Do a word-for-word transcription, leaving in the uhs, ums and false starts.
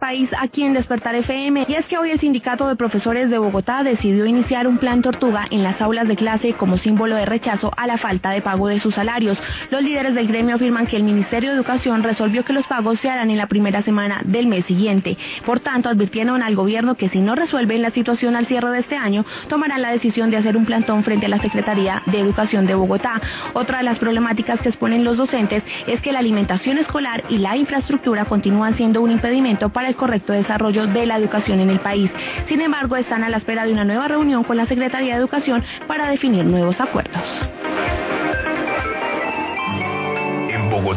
país aquí en Despertar F M, y es que hoy el Sindicato de Profesores de Bogotá decidió iniciar un plan tortuga en las aulas de clase como símbolo de rechazo a la falta de pago de sus salarios. Los líderes del gremio afirman que el Ministerio de Educación resolvió que los pagos se harán en la primera semana del mes siguiente. Por tanto, advirtieron al gobierno que si no resuelven la situación al cierre de este año, tomarán la decisión de hacer un plantón frente a la Secretaría de Educación de Bogotá. Otra de las problemáticas que exponen los docentes es que la alimentación escolar y la infraestructura continúan siendo un impedimento para el correcto desarrollo de la educación en el país. Sin embargo, están a la espera de una nueva reunión con la Secretaría de Educación para definir nuevos acuerdos.